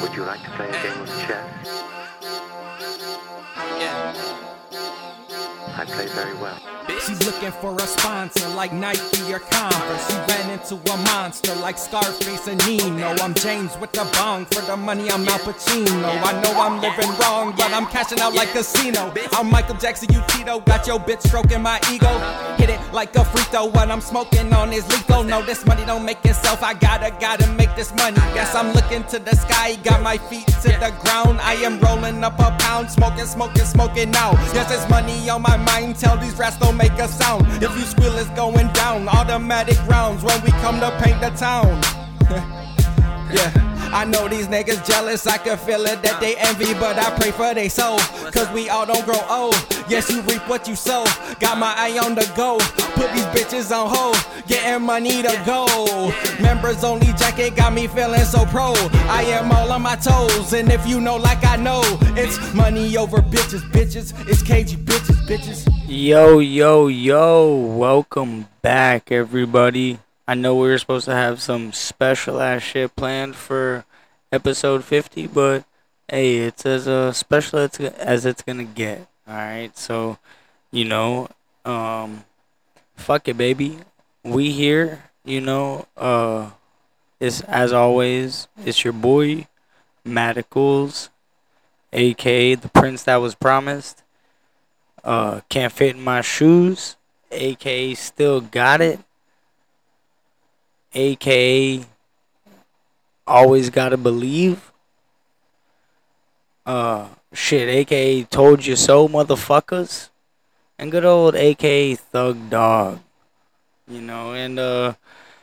Would you like to play a game of chess? Yeah. I play very well. She's looking for a sponsor like Nike or Converse. She ran into a monster like Scarface and Nino. I'm James with the bong. For the money, I'm Al Pacino. I know I'm living wrong, but I'm cashing out like casino. I'm Michael Jackson, you Tito. Got your bitch stroking my ego. Hit it like a free throw. What I'm smoking on is lethal. No, this money don't make itself. I gotta make this money. Yes, I'm looking to the sky. Got my feet to the ground. I am rolling up a pound. Smoking now. Yes, there's money on my mind. Tell these rats don't make a sound. If you squeal, it's going down. Automatic rounds when we come to paint the town. Yeah, I know these niggas jealous. I can feel it that they envy, but I pray for they soul. Cause we all don't grow old. Yes, you reap what you sow. Got my eye on the go. Put these bitches on hold. Getting money to go. Members only jacket got me feeling so pro. I am all on my toes. And if you know like I know, it's money over bitches. It's KG bitches. Yo, welcome back, everybody. I know we were supposed to have some special ass shit planned for episode 50, but hey, it's as special as it's gonna get. Alright, so, fuck it, baby. We here, it's as always, it's your boy, Maticals, aka the prince that was promised. Can't fit in my shoes, aka still got it, aka always gotta believe, aka told you so, motherfuckers, and good old aka Thug Dog, and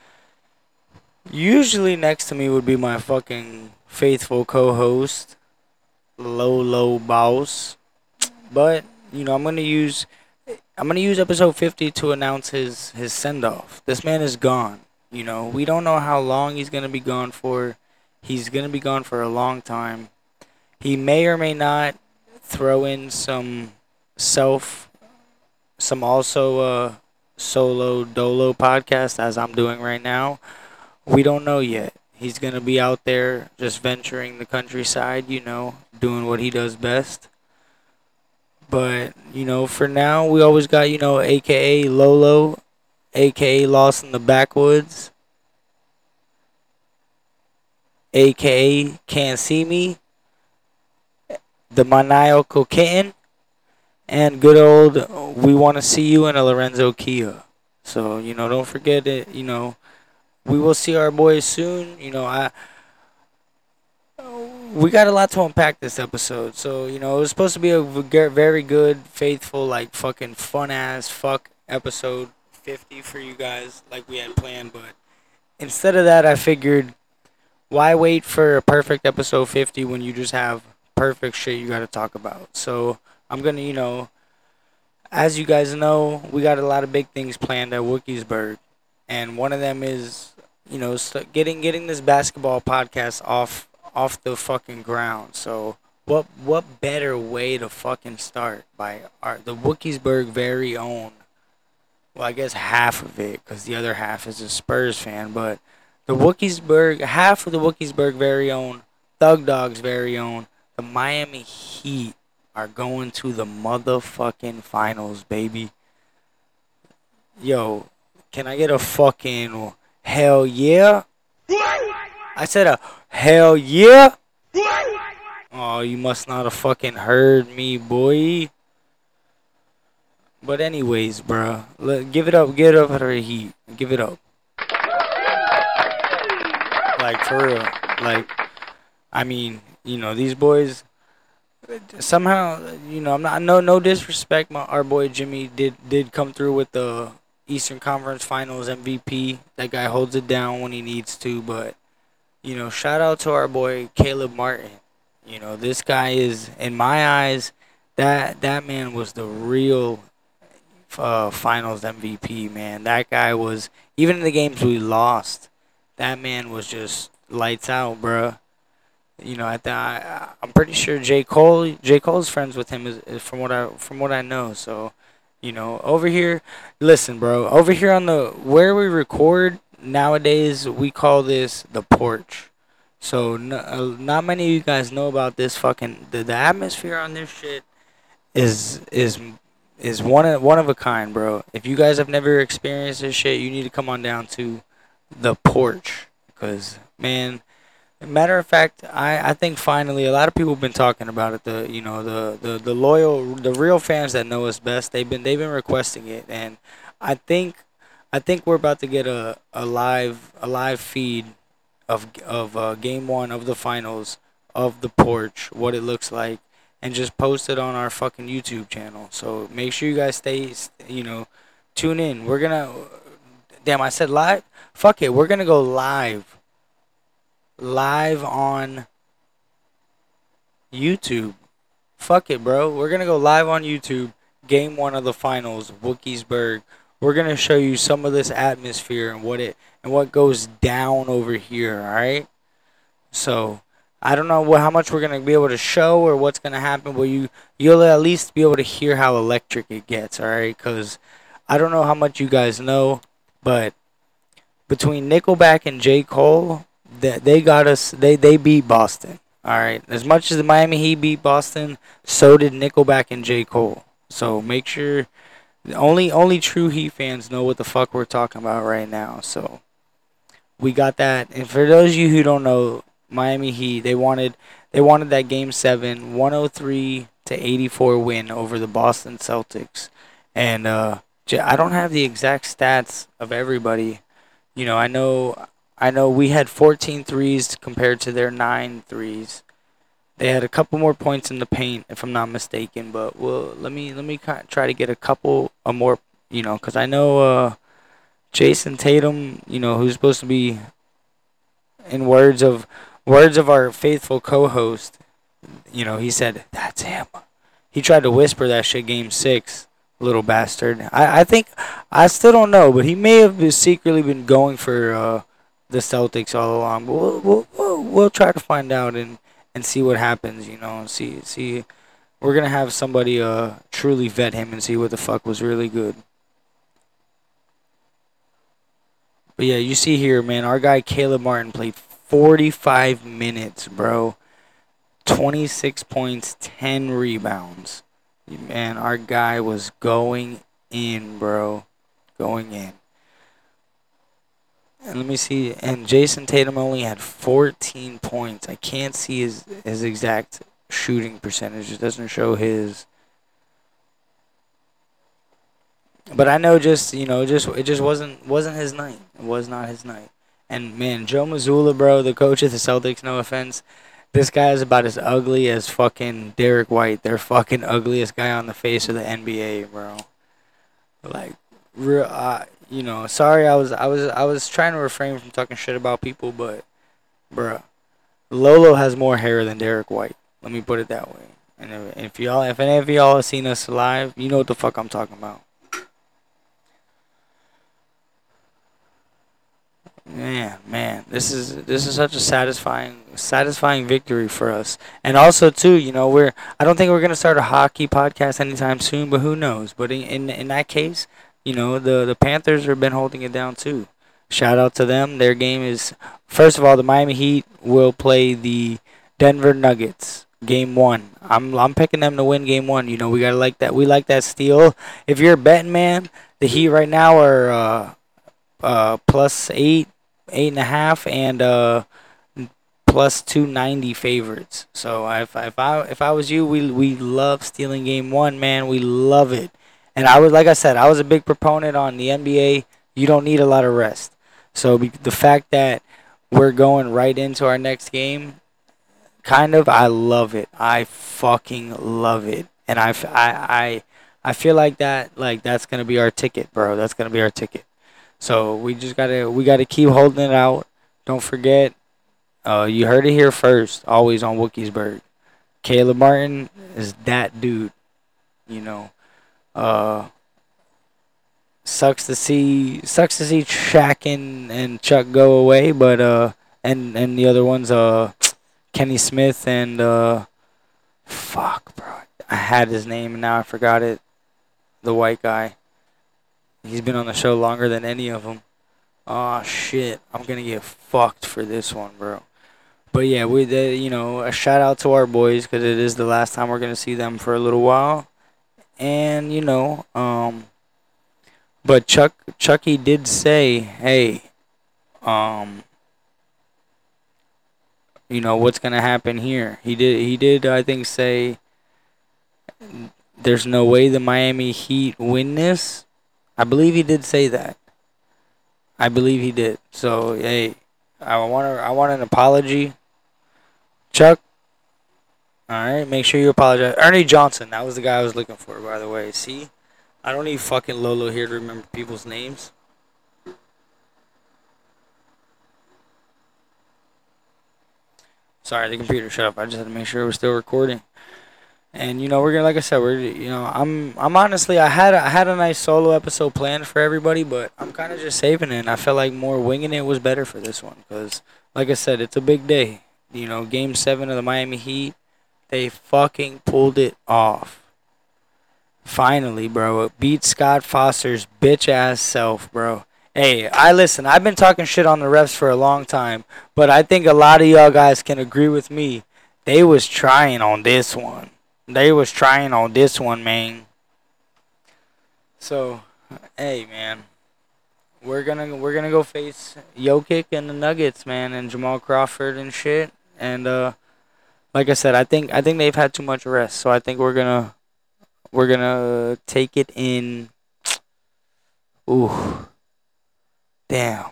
usually next to me would be my fucking faithful co-host, Lolo Boss, but I'm gonna use episode 50 to announce his send off. This man is gone. We don't know how long he's gonna be gone for. He's gonna be gone for a long time. He may or may not throw in some also solo dolo podcast as I'm doing right now. We don't know yet. He's gonna be out there just venturing the countryside, doing what he does best. But, for now, we always got, a.k.a. Lolo, a.k.a. Lost in the Backwoods, a.k.a. Can't See Me, the Maniacal Kitten, and good old We Want to See You in a Lorenzo Kia. So, don't forget it, we will see our boys soon. We got a lot to unpack this episode. So, it was supposed to be a very good, faithful, like, fucking fun-ass fuck episode 50 for you guys, like we had planned. But instead of that, I figured, why wait for a perfect episode 50 when you just have perfect shit you got to talk about? So, I'm going to, as you guys know, we got a lot of big things planned at Wookiesburg. And one of them is, getting this basketball podcast off the fucking ground. So what better way to fucking start by the Wookiesburg very own, well, I guess half of it, because the other half is a Spurs fan, but half of the Wookiesburg very own, Thug Dog's very own, the Miami Heat are going to the motherfucking finals, baby. Yo, can I get a fucking hell yeah? I said a hell yeah? Oh, you must not have fucking heard me, boy. But anyways, bruh, give it up for the Heat. Give it up. Like, for real. Like, I mean, these boys, somehow, I'm not, no disrespect, our boy Jimmy did come through with the Eastern Conference Finals MVP. That guy holds it down when he needs to, but shout out to our boy Caleb Martin. This guy is, in my eyes, that man was the real Finals MVP, man. That guy was, even in the games we lost, that man was just lights out, bruh. I'm pretty sure J. Cole's friends with him, is from what I know. So, over here, listen, bro. Over here on where we record nowadays, we call this the porch. So not many of you guys know about this fucking the atmosphere on this shit is is is one of a kind, bro. If you guys have never experienced this shit, you need to come on down to the porch, because man, matter of fact, I think finally a lot of people have been talking about it. The loyal, the real fans that know us best, they've been requesting it, and I think I think we're about to get a live feed of game one of the finals of the porch, what it looks like, and just post it on our fucking YouTube channel. So make sure you guys tune in. We're gonna, damn, I said live. Fuck it, we're gonna go live on YouTube. Fuck it, bro. We're gonna go live on YouTube. Game one of the finals, Wookiesburg. We're gonna show you some of this atmosphere and what goes down over here. All right. So I don't know how much we're gonna be able to show or what's gonna happen, but you'll at least be able to hear how electric it gets. All right. Cause I don't know how much you guys know, but between Nickelback and J. Cole, that they got us. They beat Boston. All right. As much as the Miami Heat beat Boston, so did Nickelback and J. Cole. So make sure only true Heat fans know what the fuck we're talking about right now. So we got that. And for those of you who don't know, Miami Heat, they wanted that game 7, 103-84 win over the Boston Celtics. And I don't have the exact stats of everybody. I know we had 14 threes compared to their 9 threes. They had a couple more points in the paint, if I'm not mistaken. But let me try to get a couple more, because I know Jason Tatum, who's supposed to be, in words of our faithful co-host, he said that's him. He tried to whisper that shit game 6, little bastard. I think I still don't know, but he may have secretly been going for the Celtics all along. But we'll try to find out and see what happens. See. We're gonna have somebody truly vet him and see what the fuck was really good. But yeah, you see here, man, our guy Caleb Martin played 45 minutes, bro. 26 points, 10 rebounds. Man, our guy was going in, bro. Going in. And let me see. And Jason Tatum only had 14 points. I can't see his exact shooting percentage. It doesn't show his. But I know it just wasn't his night. It was not his night. And man, Joe Mazzulla, bro, the coach of the Celtics, no offense, this guy is about as ugly as fucking Derek White. They're fucking ugliest guy on the face of the NBA, bro. Like, real, sorry, I was trying to refrain from talking shit about people, but, bro, Lolo has more hair than Derek White. Let me put it that way. And if any of y'all have seen us live, you know what the fuck I'm talking about. Man, this is such a satisfying victory for us. And also too, I don't think we're gonna start a hockey podcast anytime soon, but who knows? But in that case, the Panthers have been holding it down too. Shout out to them. Their game is, first of all, the Miami Heat will play the Denver Nuggets. Game 1. I'm picking them to win game 1. We gotta like that. We like that steal. If you're a betting man, the Heat right now are plus 8.5, and plus 290 favorites. So if I was you, we love stealing game 1, man. We love it. And like I said, I was a big proponent on the NBA. You don't need a lot of rest. So the fact that we're going right into our next game, I love it. I fucking love it. And I feel like that's gonna be our ticket, bro. That's gonna be our ticket. So we gotta keep holding it out. Don't forget, you heard it here first. Always on Wookiesburg. Caleb Martin is that dude. Sucks to see Shaq and Chuck go away, but and the other ones Kenny Smith and fuck, bro. I had his name and now I forgot it. The white guy. He's been on the show longer than any of them. Oh shit, I'm gonna get fucked for this one, bro. But yeah, a shout out to our boys because it is the last time we're gonna see them for a little while. And but Chucky did say, hey, um, what's gonna happen here. He did I think say there's no way the Miami Heat win this. I believe he did say that. I believe he did. So hey, I want an apology, Chuck. All right, make sure you apologize. Ernie Johnson, that was the guy I was looking for, by the way. See, I don't need fucking Lolo here to remember people's names. Sorry, the computer shut up. I just had to make sure it was still recording. And we're gonna, like I said, I'm honestly, I had a nice solo episode planned for everybody, but I'm kind of just saving it. And I felt like more winging it was better for this one, because, like I said, it's a big day. Game 7 of the Miami Heat, they fucking pulled it off. Finally, bro, it beat Scott Foster's bitch ass self, bro. Hey, I've been talking shit on the refs for a long time, but I think a lot of y'all guys can agree with me. They was trying on this one. Man. So, hey, man, we're gonna go face Jokic and the Nuggets, man, and Jamal Crawford and shit. And like I said, I think they've had too much rest, so I think we're gonna take it in. Ooh, damn.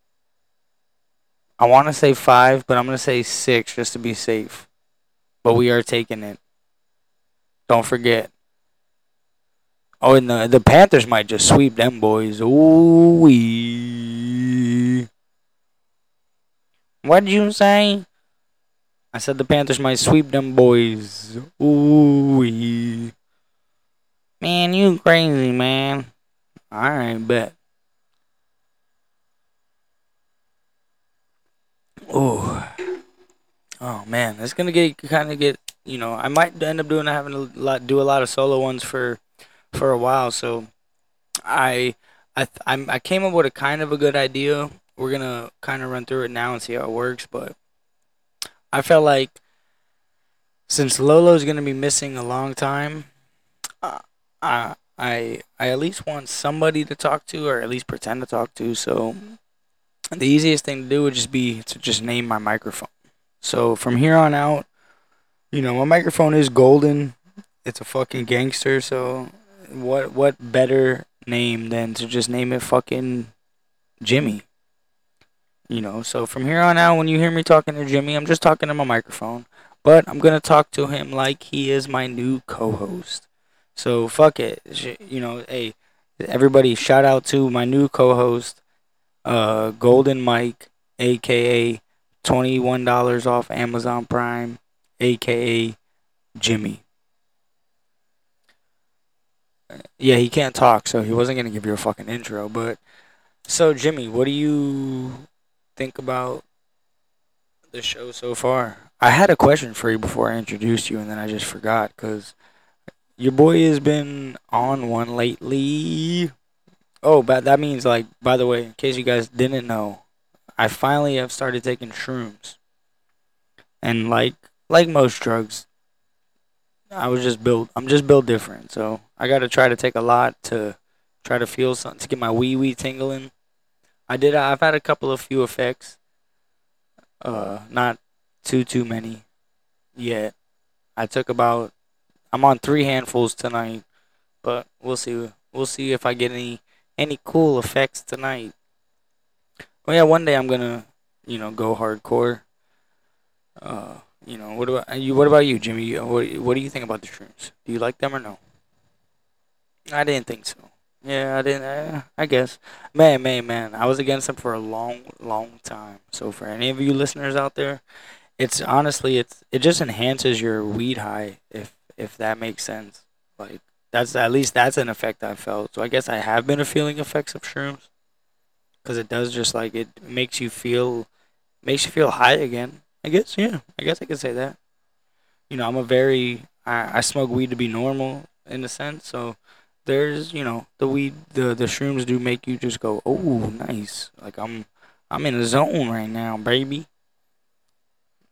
I want to say 5, but I'm gonna say 6 just to be safe. But we are taking it. Don't forget. Oh, and the Panthers might just sweep them boys. Ooh wee. What'd you say? I said the Panthers might sweep them boys. Ooh wee. Man, you crazy, man. Alright, bet. Ooh. Oh man, it's gonna get. I might end up do a lot of solo ones for a while. So I came up with a kind of a good idea. We're gonna kind of run through it now and see how it works. But I felt like since Lolo's gonna be missing a long time, uh, I at least want somebody to talk to, or at least pretend to talk to. So the easiest thing to do would just be to just name my microphone. So from here on out, my microphone is golden. It's a fucking gangster. So what better name than to just name it fucking Jimmy? So from here on out, when you hear me talking to Jimmy, I'm just talking to my microphone. But I'm gonna talk to him like he is my new co-host. So fuck it. Hey, everybody, shout out to my new co-host, Golden Mike, aka $21 off Amazon Prime, aka Jimmy. Yeah, he can't talk, so he wasn't gonna give you a fucking intro. But so Jimmy, what do you think about the show so far? I had a question for you before I introduced you, and then I just forgot because your boy has been on one lately. Oh, but that means, like, by the way, in case you guys didn't know, I finally have started taking shrooms. And like most drugs, I'm just built different. So I gotta try to take a lot to try to feel something, to get my wee wee tingling. I've had a couple of few effects. Not too many yet. I'm on 3 handfuls tonight, but we'll see. We'll see if I get any cool effects tonight. Oh yeah, one day I'm gonna, go hardcore. What about you? What about you, Jimmy? What do you think about the shrooms? Do you like them or no? I didn't think so. Yeah, I didn't. I guess, man. I was against them for a long time. So for any of you listeners out there, it's honestly, it just enhances your weed high, if that makes sense. Like that's at least that's an effect I felt. So I guess I have been feeling effects of shrooms, because it does just like it makes you feel high again. I guess, yeah. I guess I could say that. I'm a very I smoke weed to be normal in a sense. So there's the weed, the shrooms do make you just go, oh, nice. Like I'm in a zone right now, baby.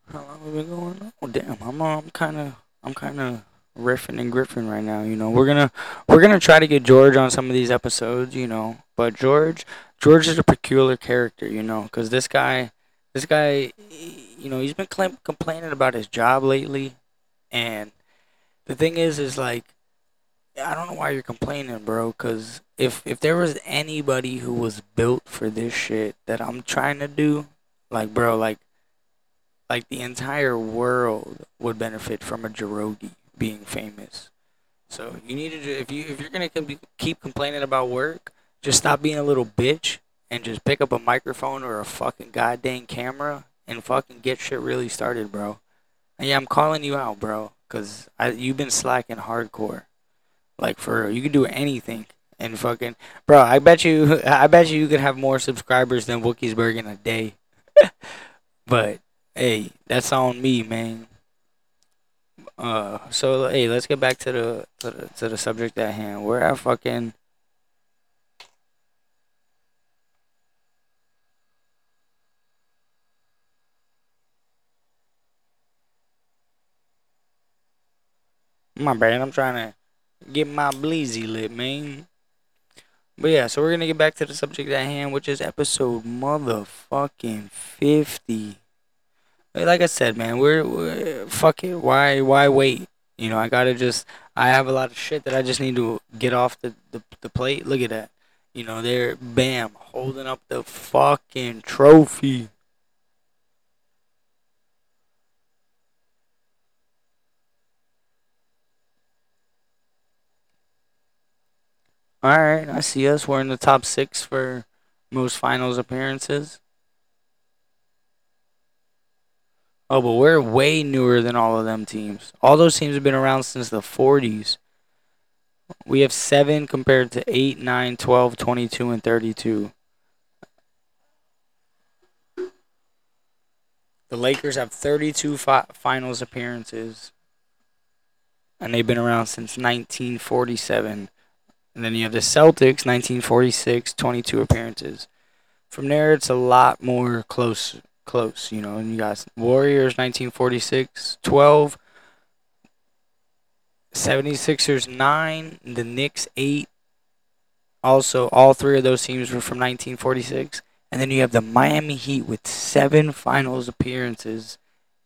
How long have we been going on? Oh damn, I'm kind of riffing and griffing right now. You know, we're gonna try to get George on some of these episodes. You know, but George is a peculiar character. You know, because this guy, you know, he's been complaining about his job lately, and the thing is like I don't know why you're complaining, bro. Cause if there was anybody who was built for this shit that I'm trying to do, like bro, like the entire world would benefit from a Jirogi being famous. So you need to if you're gonna keep complaining about work, just stop being a little bitch and just pick up a microphone or a fucking goddamn camera and fucking get shit really started, bro. And yeah, I'm calling you out, bro, cause you've been slacking hardcore. Like for real, you can do anything and fucking bro. I bet you you could have more subscribers than Wookiesburg in a day. But hey, that's on me, man. So hey, let's get back to the subject at hand. We're at fucking. My bad. I'm trying to get my bleezy lit, man. But yeah, so we're gonna get back to the subject at hand, which is episode motherfucking 50. Like I said, man, we're fuck it. Why wait? You know, I have a lot of shit that I just need to get off the plate. Look at that. You know, they're bam holding up the fucking trophy. All right, I see us. We're in the top 6 for most finals appearances. Oh, but we're way newer than all of them teams. All those teams have been around since the 40s. We have 7 compared to 8, 9, 12, 22, and 32. The Lakers have 32 finals appearances, and they've been around since 1947. And then you have the Celtics, 1946, 22 appearances. From there, it's a lot more close, you know. And you got Warriors, 1946, 12. 76ers, 9. The Knicks, 8. Also, all 3 of those teams were from 1946. And then you have the Miami Heat with 7 finals appearances,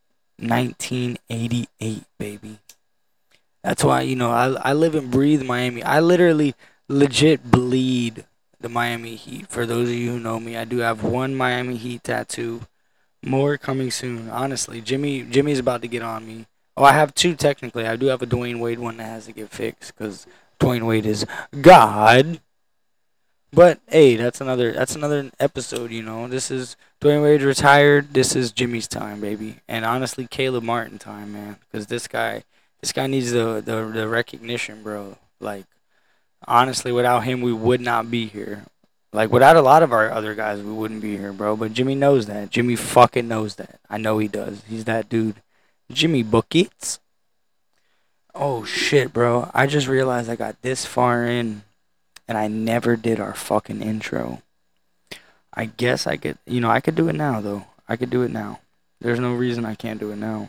1988, baby. That's why, you know, I live and breathe Miami. I literally legit bleed the Miami Heat. For those of you who know me, I do have one Miami Heat tattoo. More coming soon. Honestly, Jimmy's about to get on me. Oh, I have 2 technically. I do have a Dwayne Wade one that has to get fixed because Dwayne Wade is God. But hey, that's another episode. You know, this is Dwayne Wade retired. This is Jimmy's time, baby. And honestly, Caleb Martin time, man, because this guy needs the recognition, bro. Like honestly, without him, we would not be here. Like without a lot of our other guys, we wouldn't be here, bro. But Jimmy knows that. Jimmy fucking knows that. I know he does. He's that dude. Jimmy Buckets. Oh shit, bro. I just realized I got this far in and I never did our fucking intro. I guess I could, I could do it now though. I could do it now. There's no reason I can't do it now.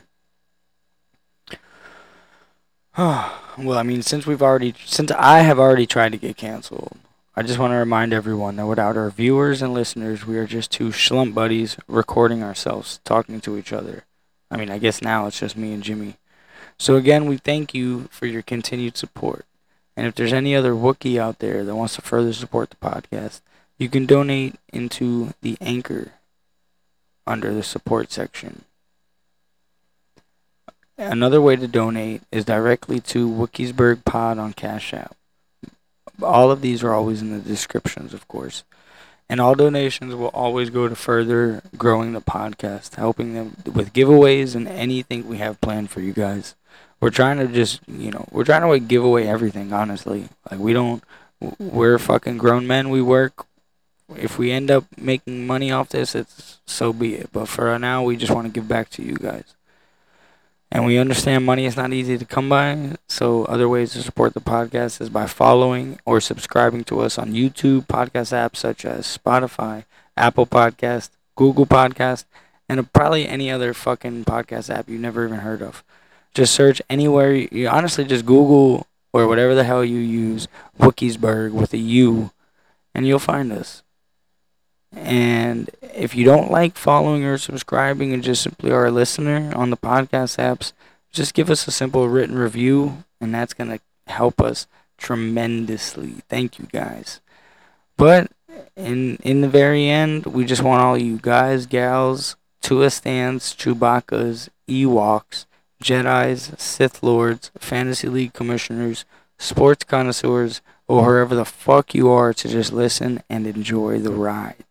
Well, I mean, since I have already tried to get canceled, I just want to remind everyone that without our viewers and listeners, we are just 2 schlump buddies recording ourselves, talking to each other. I mean, I guess now it's just me and Jimmy. So again, we thank you for your continued support. And if there's any other Wookiee out there that wants to further support the podcast, you can donate into the Anchor under the support section. Another way to donate is directly to Wookiesburg Pod on Cash App. All of these are always in the descriptions, of course. And all donations will always go to further growing the podcast, helping them with giveaways and anything we have planned for you guys. We're trying to we're trying to give away everything, honestly. Like, we're fucking grown men. We work. If we end up making money off this, it's so be it. But for now, we just want to give back to you guys. And we understand money is not easy to come by, so other ways to support the podcast is by following or subscribing to us on YouTube, podcast apps such as Spotify, Apple Podcast, Google Podcast, and probably any other fucking podcast app you never even heard of. Just search anywhere. You honestly just Google or whatever the hell you use, Wookiesburg with a U, and you'll find us. And if you don't like following or subscribing and just simply are a listener on the podcast apps, just give us a simple written review, and that's going to help us tremendously. Thank you guys. But in the very end, we just want all you guys, gals, Tuastans, Chewbacca's, Ewoks, Jedis, Sith Lords, Fantasy League commissioners, sports connoisseurs, or whoever the fuck you are to just listen and enjoy the ride.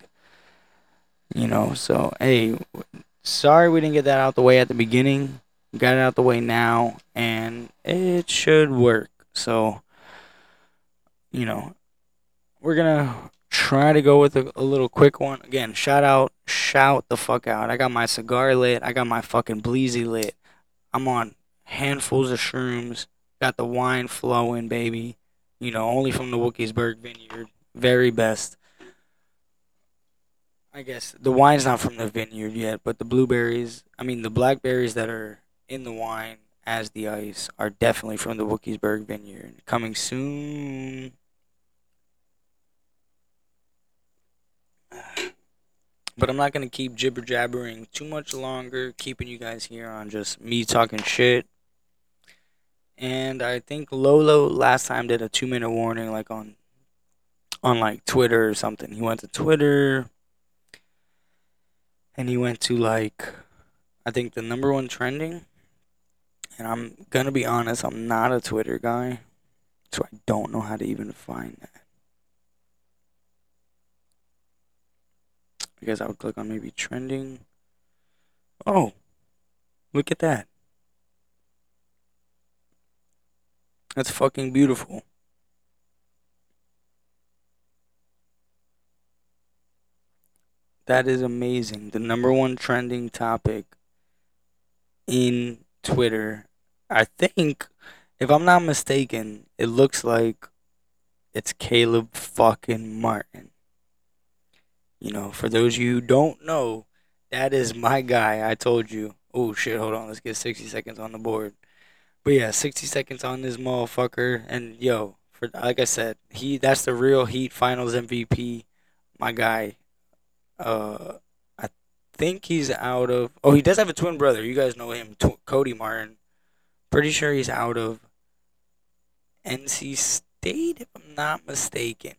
So, hey, sorry we didn't get that out the way at the beginning. We got it out the way now, and it should work. So, we're going to try to go with a little quick one. Again, shout the fuck out. I got my cigar lit. I got my fucking bleezy lit. I'm on handfuls of shrooms. Got the wine flowing, baby. Only from the Wookiesburg Vineyard. Very best. I guess the wine's not from the vineyard yet, but the blackberries that are in the wine as the ice are definitely from the Wookiesburg Vineyard. Coming soon. But I'm not going to keep jibber-jabbering too much longer, keeping you guys here on just me talking shit. And I think Lolo last time did a 2-minute warning, like on like Twitter or something. He went to Twitter, and he went to I think the number one trending. And I'm going to be honest, I'm not a Twitter guy, so I don't know how to even find that. I guess I would click on maybe trending. Oh, look at that. That's fucking beautiful. That is amazing. The number one trending topic in Twitter. I think, if I'm not mistaken, it looks like it's Caleb fucking Martin. For those of you who don't know, that is my guy. I told you. Oh shit, hold on. Let's get 60 seconds on the board. But yeah, 60 seconds on this motherfucker. And like I said, that's the real Heat Finals MVP. My guy. I think he's out of. Oh, he does have a twin brother. You guys know him, Cody Martin. Pretty sure he's out of NC State, if I'm not mistaken.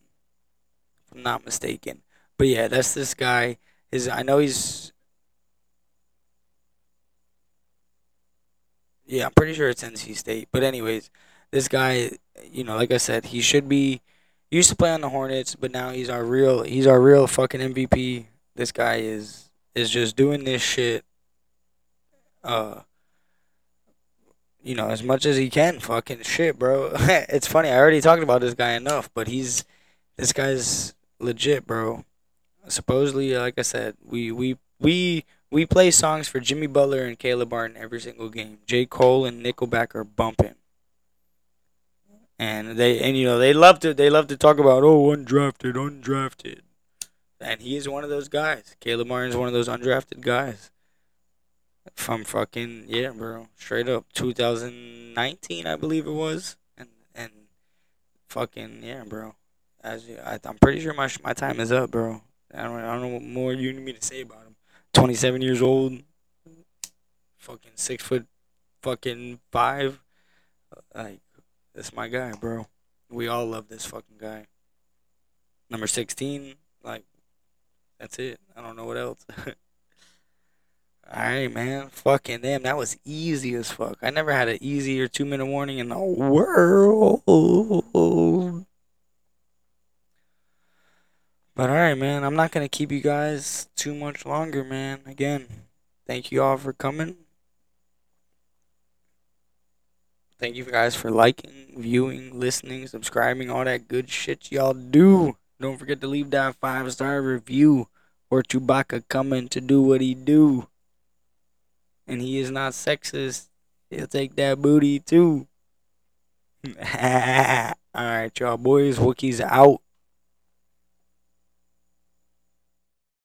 But yeah, that's this guy. I know he's. Yeah, I'm pretty sure it's NC State. But anyways, this guy, like I said, he used to play on the Hornets, but now he's our real fucking MVP. This guy is just doing this shit. As much as he can, fucking shit, bro. It's funny. I already talked about this guy enough, but this guy's legit, bro. Supposedly, like I said, we play songs for Jimmy Butler and Caleb Martin every single game. J. Cole and Nickelback are bumping. And they love to talk about undrafted. And he is one of those guys. Caleb Martin's one of those undrafted guys. From fucking bro. Straight up 2019, I believe it was. And fucking bro. I'm pretty sure my time is up, bro. I don't know what more you need me to say about him. 27 years old. Fucking 6'5". That's my guy, bro. We all love this fucking guy. Number 16, that's it. I don't know what else. Alright, man. Fucking damn, that was easy as fuck. I never had an easier 2-minute warning in the world. But alright, man. I'm not going to keep you guys too much longer, man. Again, thank you all for coming. Thank you guys for liking, viewing, listening, subscribing, all that good shit y'all do. Don't forget to leave that 5-star review, or Chewbacca coming to do what he do. And he is not sexist. He'll take that booty too. Alright, y'all boys. Wookiees out.